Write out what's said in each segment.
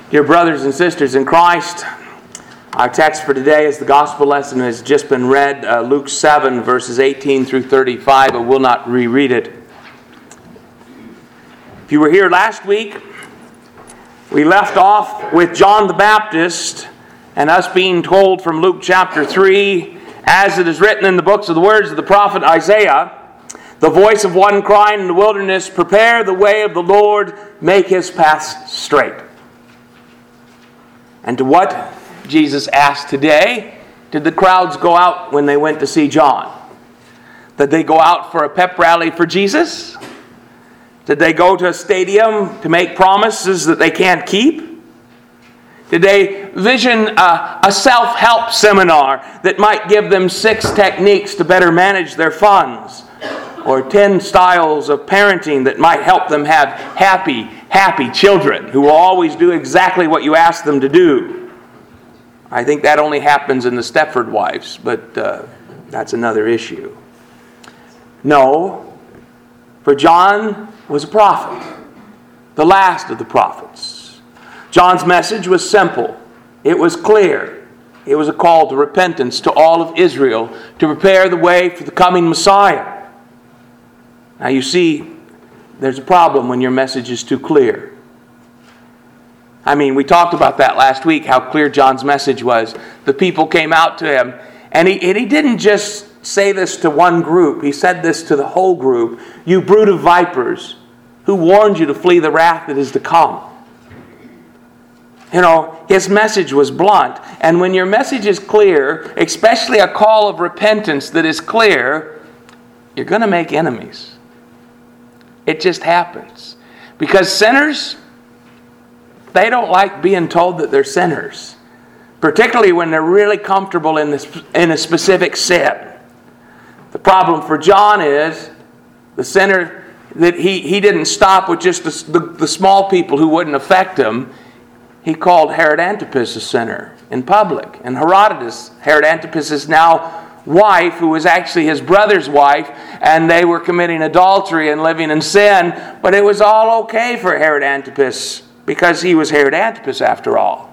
Dear brothers and sisters in Christ, our text for today is the gospel lesson has just been read, Luke 7, verses 18 through 35. I will not reread it. If you were here last week, we left off with John the Baptist and us being told from Luke chapter 3, as it is written in the books of the words of the prophet Isaiah, the voice of one crying in the wilderness, prepare the way of the Lord, make his paths straight. And to what, Jesus asked today, did the crowds go out when they went to see John? Did they go out for a pep rally for Jesus? Did they go to a stadium to make promises that they can't keep? Did they vision a self-help seminar that might give them 6 techniques to better manage their funds? Or 10 styles of parenting that might help them have happy children who will always do exactly what you ask them to do? I think that only happens in the Stepford Wives, but that's another issue. No, for John was a prophet, the last of the prophets. John's message was simple. It was clear. It was a call to repentance to all of Israel to prepare the way for the coming Messiah. Now you see, there's a problem when your message is too clear. I mean, we talked about that last week, how clear John's message was. The people came out to him, and he didn't just say this to one group. He said this to the whole group. You brood of vipers, who warned you to flee the wrath that is to come? You know, his message was blunt. And when your message is clear, especially a call of repentance that is clear, you're going to make enemies. It just happens. Because sinners, they don't like being told that they're sinners. Particularly when they're really comfortable in a specific sin. The problem for John is the sinner that he didn't stop with just the small people who wouldn't affect him. He called Herod Antipas a sinner in public. And Herodotus, Herod Antipas' now wife, who was actually his brother's wife, and they were committing adultery and living in sin, but it was all okay for Herod Antipas because he was Herod Antipas after all.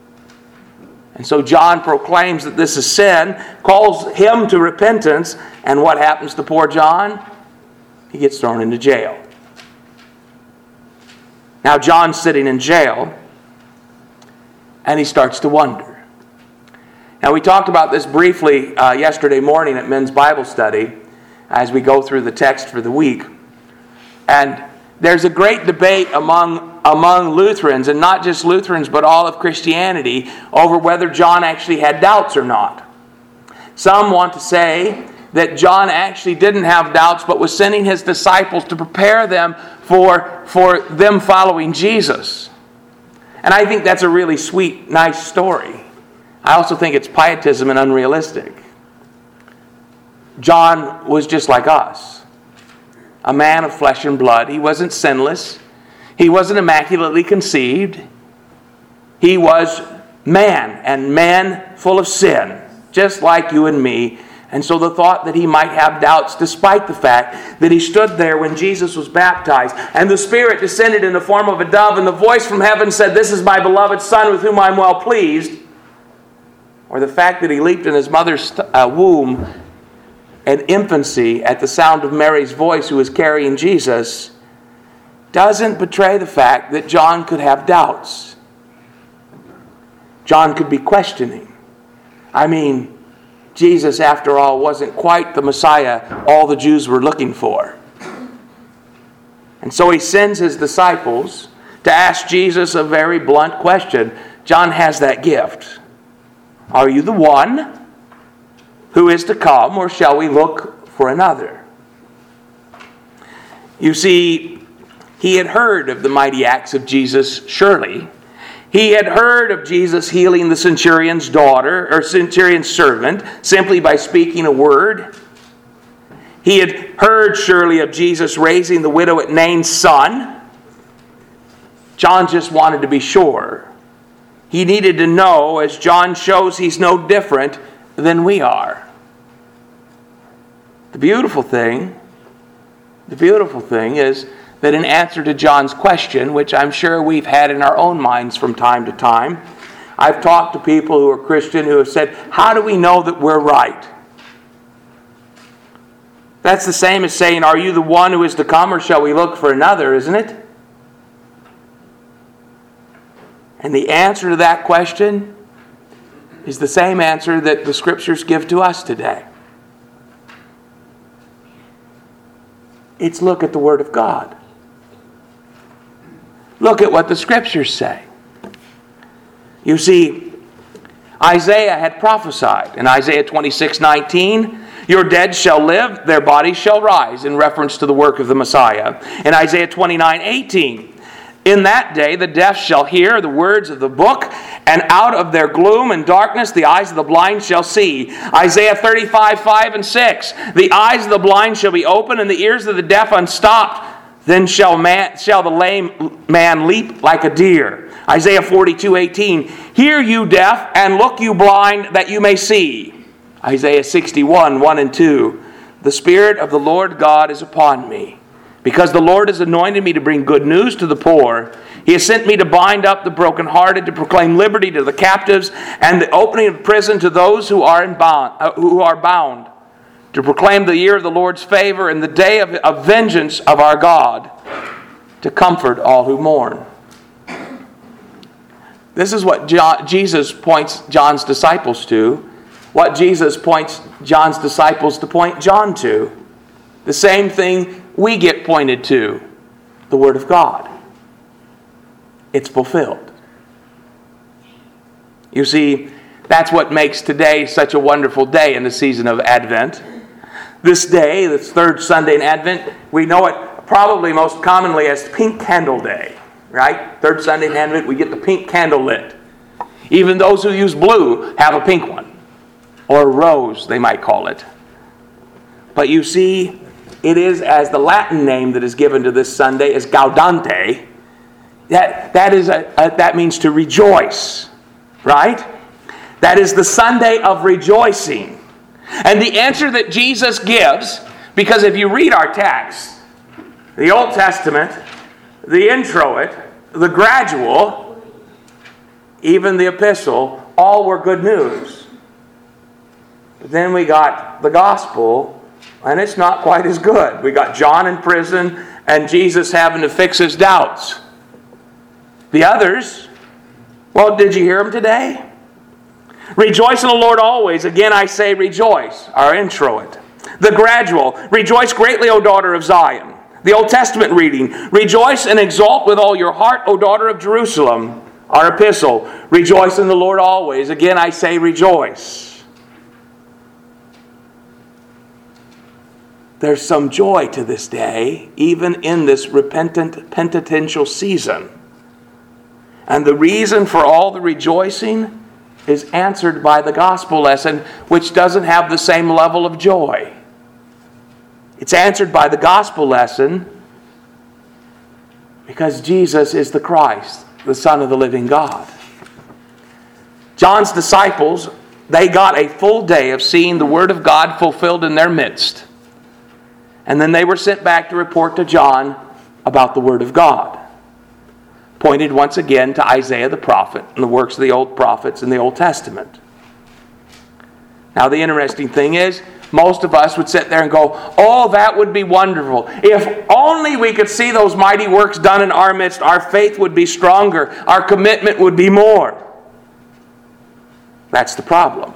And so John proclaims that this is sin, calls him to repentance, and what happens to poor John? He gets thrown into jail. Now John's sitting in jail, and he starts to wonder. Now, we talked about this briefly yesterday morning at Men's Bible Study as we go through the text for the week. And there's a great debate among Lutherans, and not just Lutherans, but all of Christianity, over whether John actually had doubts or not. Some want to say that John actually didn't have doubts, but was sending his disciples to prepare them for them following Jesus. And I think that's a really sweet, nice story. I also think it's pietism and unrealistic. John was just like us. A man of flesh and blood. He wasn't sinless. He wasn't immaculately conceived. He was man, and man full of sin, just like you and me. And so the thought that he might have doubts, despite the fact that he stood there when Jesus was baptized, and the Spirit descended in the form of a dove, and the voice from heaven said, "This is my beloved Son with whom I am well pleased," or the fact that he leaped in his mother's womb in infancy at the sound of Mary's voice who was carrying Jesus, doesn't betray the fact that John could have doubts. John could be questioning. I mean, Jesus, after all, wasn't quite the Messiah all the Jews were looking for. And so he sends his disciples to ask Jesus a very blunt question. John has that gift. Are you the one who is to come, or shall we look for another? You see, he had heard of the mighty acts of Jesus, surely. He had heard of Jesus healing the centurion's daughter, or centurion's servant, simply by speaking a word. He had heard, surely, of Jesus raising the widow at Nain's son. John just wanted to be sure. He needed to know, as John shows he's no different than we are. The beautiful thing is that in answer to John's question, which I'm sure we've had in our own minds from time to time, I've talked to people who are Christian who have said, how do we know that we're right? That's the same as saying, are you the one who is to come, or shall we look for another, isn't it? And the answer to that question is the same answer that the Scriptures give to us today. It's look at the Word of God. Look at what the Scriptures say. You see, Isaiah had prophesied in Isaiah 26:19, your dead shall live, their bodies shall rise, in reference to the work of the Messiah. In Isaiah 29:18, in that day the deaf shall hear the words of the book, and out of their gloom and darkness the eyes of the blind shall see. Isaiah 35:5 and 6, the eyes of the blind shall be opened, and the ears of the deaf unstopped. Then shall the lame man leap like a deer. Isaiah 42:18, hear you deaf, and look you blind, that you may see. Isaiah 61:1 and 2, the Spirit of the Lord God is upon me, because the Lord has anointed me to bring good news to the poor. He has sent me to bind up the brokenhearted, to proclaim liberty to the captives, and the opening of prison to those who are bound, to proclaim the year of the Lord's favor and the day of vengeance of our God, to comfort all who mourn. This is what Jesus points John's disciples to, what Jesus points John's disciples to point John to. The same thing we get pointed to, the Word of God. It's fulfilled. You see, that's what makes today such a wonderful day in the season of Advent. This day, this third Sunday in Advent, we know it probably most commonly as Pink Candle Day, right? Third Sunday in Advent, we get the pink candle lit. Even those who use blue have a pink one, or rose, they might call it. But you see, it is as the Latin name that is given to this Sunday is Gaudete. That means to rejoice, right? That is the Sunday of rejoicing. And the answer that Jesus gives, because if you read our text, the Old Testament, the introit, the gradual, even the epistle, all were good news. But then we got the gospel, and it's not quite as good. We got John in prison, and Jesus having to fix his doubts. The others, well, did you hear them today? Rejoice in the Lord always. Again, I say rejoice. Our introit. The gradual. Rejoice greatly, O daughter of Zion. The Old Testament reading. Rejoice and exult with all your heart, O daughter of Jerusalem. Our epistle. Rejoice in the Lord always. Again, I say rejoice. There's some joy to this day, even in this repentant penitential season. And the reason for all the rejoicing is answered by the gospel lesson, which doesn't have the same level of joy. It's answered by the gospel lesson because Jesus is the Christ, the Son of the living God. John's disciples, they got a full day of seeing the Word of God fulfilled in their midst. And then they were sent back to report to John about the Word of God. Pointed once again to Isaiah the prophet and the works of the old prophets in the Old Testament. Now the interesting thing is, most of us would sit there and go, oh, that would be wonderful. If only we could see those mighty works done in our midst, our faith would be stronger, our commitment would be more. That's the problem.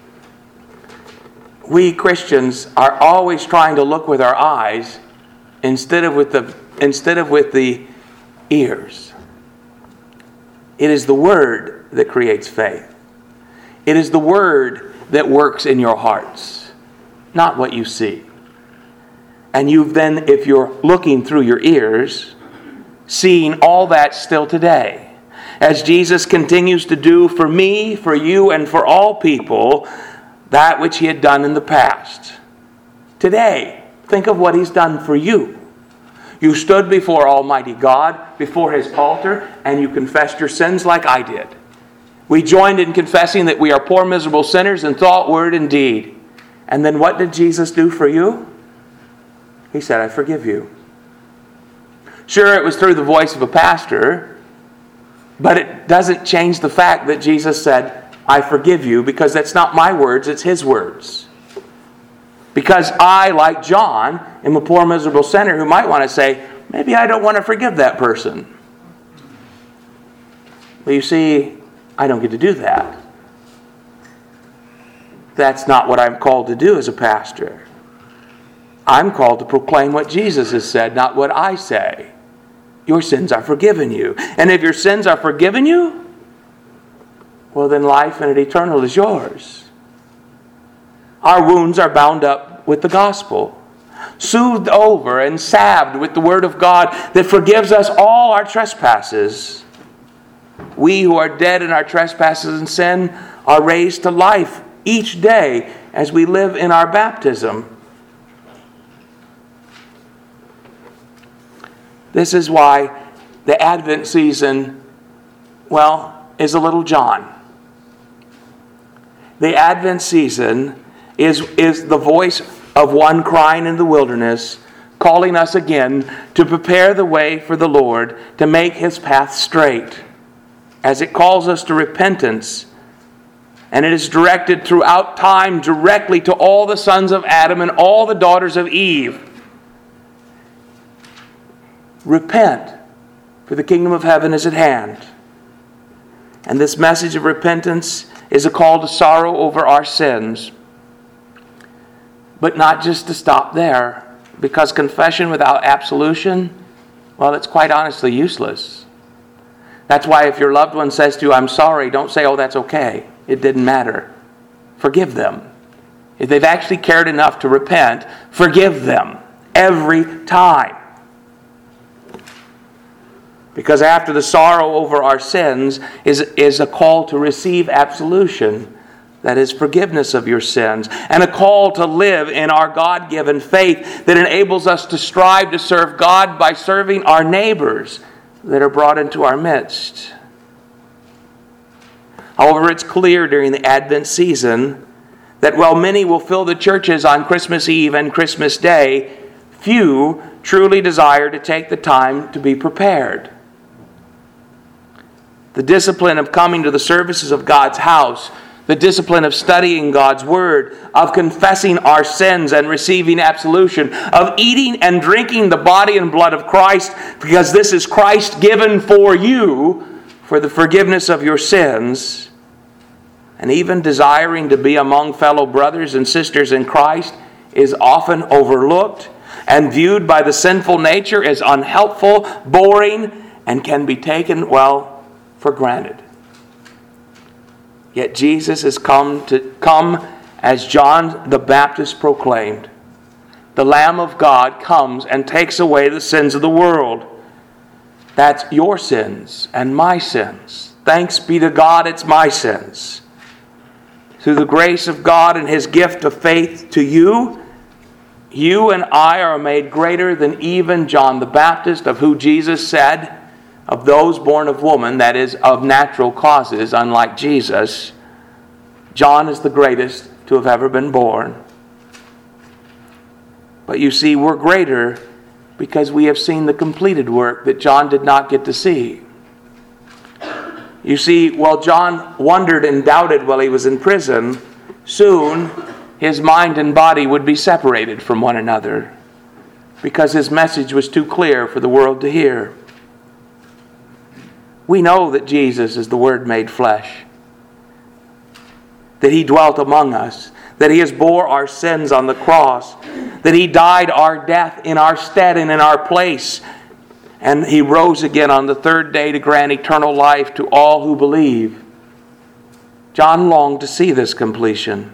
We Christians are always trying to look with our eyes instead of with the ears. It is the Word that creates faith. It is the Word that works in your hearts, not what you see. And you've then, if you're looking through your ears, seeing all that still today. As Jesus continues to do for me, for you, and for all people, that which He had done in the past. Today, think of what He's done for you. You stood before Almighty God, before His altar, and you confessed your sins like I did. We joined in confessing that we are poor, miserable sinners in thought, word, and deed. And then what did Jesus do for you? He said, I forgive you. Sure, it was through the voice of a pastor, but it doesn't change the fact that Jesus said, I forgive you, because that's not my words, it's His words. Because I, like John, am a poor, miserable sinner who might want to say, maybe I don't want to forgive that person. Well, you see, I don't get to do that. That's not what I'm called to do as a pastor. I'm called to proclaim what Jesus has said, not what I say. Your sins are forgiven you. And if your sins are forgiven you, well, then life and eternal is yours. Our wounds are bound up with the gospel, soothed over and salved with the word of God that forgives us all our trespasses. We who are dead in our trespasses and sin are raised to life each day as we live in our baptism. This is why the Advent season, is a little John. The Advent season is the voice of one crying in the wilderness, calling us again to prepare the way for the Lord, to make His path straight, as it calls us to repentance. And it is directed throughout time directly to all the sons of Adam and all the daughters of Eve. Repent, for the kingdom of heaven is at hand. And this message of repentance is a call to sorrow over our sins. But not just to stop there, because confession without absolution, it's quite honestly useless. That's why if your loved one says to you, I'm sorry, don't say, oh, that's okay. It didn't matter. Forgive them. If they've actually cared enough to repent, forgive them every time. Because after the sorrow over our sins is a call to receive absolution, that is forgiveness of your sins, and a call to live in our God-given faith that enables us to strive to serve God by serving our neighbors that are brought into our midst. However, it's clear during the Advent season that while many will fill the churches on Christmas Eve and Christmas Day, few truly desire to take the time to be prepared. The discipline of coming to the services of God's house, the discipline of studying God's Word, of confessing our sins and receiving absolution, of eating and drinking the body and blood of Christ, because this is Christ given for you for the forgiveness of your sins, and even desiring to be among fellow brothers and sisters in Christ is often overlooked and viewed by the sinful nature as unhelpful, boring, and can be taken, for granted. Yet Jesus has come as John the Baptist proclaimed. The Lamb of God comes and takes away the sins of the world. That's your sins and my sins. Thanks be to God, it's my sins. Through the grace of God and His gift of faith to you, you and I are made greater than even John the Baptist, of who Jesus said, of those born of woman, that is, of natural causes, unlike Jesus, John is the greatest to have ever been born. But you see, we're greater because we have seen the completed work that John did not get to see. You see, while John wondered and doubted while he was in prison, soon his mind and body would be separated from one another because his message was too clear for the world to hear. We know that Jesus is the Word made flesh, that He dwelt among us, that He has bore our sins on the cross, that He died our death in our stead and in our place, and He rose again on the third day to grant eternal life to all who believe. John longed to see this completion.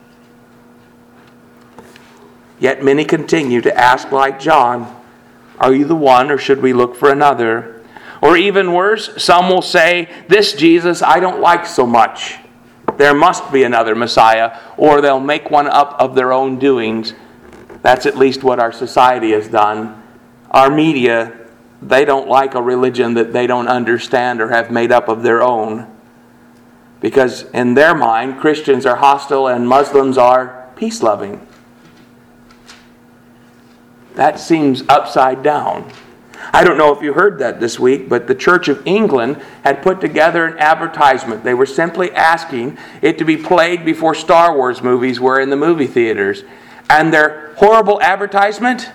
Yet many continue to ask like John, are you the one, or should we look for another? Or even worse, some will say, this Jesus I don't like so much. There must be another Messiah, or they'll make one up of their own doings. That's at least what our society has done. Our media, they don't like a religion that they don't understand or have made up of their own. Because in their mind, Christians are hostile and Muslims are peace-loving. That seems upside down. I don't know if you heard that this week, but the Church of England had put together an advertisement. They were simply asking it to be played before Star Wars movies were in the movie theaters. And their horrible advertisement,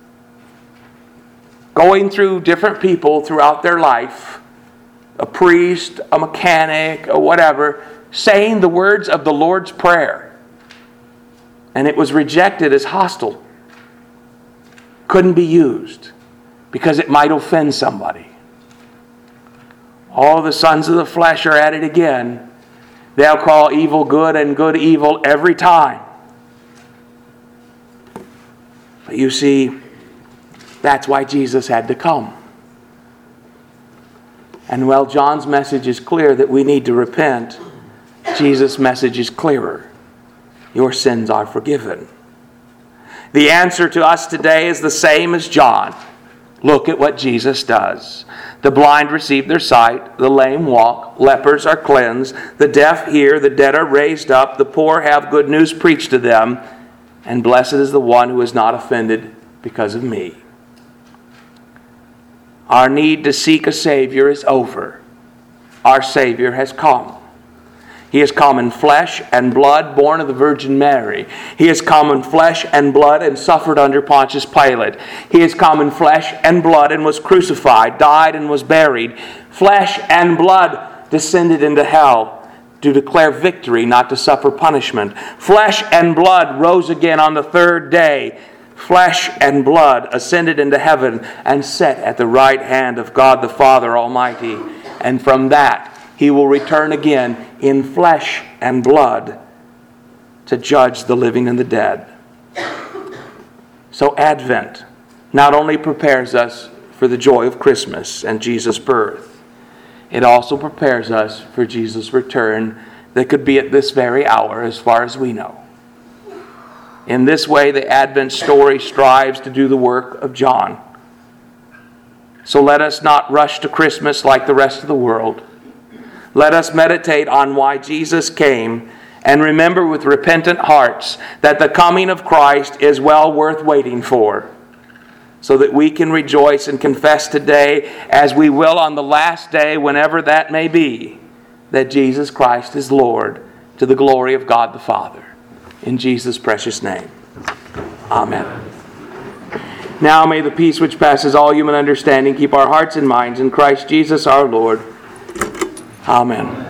going through different people throughout their life, a priest, a mechanic, or whatever, saying the words of the Lord's Prayer. And it was rejected as hostile. Couldn't be used because it might offend somebody. All the sons of the flesh are at it again. They'll call evil good and good evil every time. But you see, that's why Jesus had to come. And while John's message is clear that we need to repent, Jesus' message is clearer. Your sins are forgiven. The answer to us today is the same as John. Look at what Jesus does. The blind receive their sight, the lame walk, lepers are cleansed, the deaf hear, the dead are raised up, the poor have good news preached to them, and blessed is the one who is not offended because of me. Our need to seek a Savior is over. Our Savior has come. He has come in flesh and blood, born of the Virgin Mary. He has come in flesh and blood and suffered under Pontius Pilate. He has come in flesh and blood and was crucified, died and was buried. Flesh and blood descended into hell to declare victory, not to suffer punishment. Flesh and blood rose again on the third day. Flesh and blood ascended into heaven and sat at the right hand of God the Father Almighty. And from that He will return again in flesh and blood to judge the living and the dead. So Advent not only prepares us for the joy of Christmas and Jesus' birth, it also prepares us for Jesus' return that could be at this very hour as far as we know. In this way, the Advent story strives to do the work of John. So let us not rush to Christmas like the rest of the world. Let us meditate on why Jesus came and remember with repentant hearts that the coming of Christ is well worth waiting for, so that we can rejoice and confess today, as we will on the last day, whenever that may be, that Jesus Christ is Lord, to the glory of God the Father. In Jesus' precious name. Amen. Now may the peace which passes all human understanding keep our hearts and minds in Christ Jesus our Lord. Amen.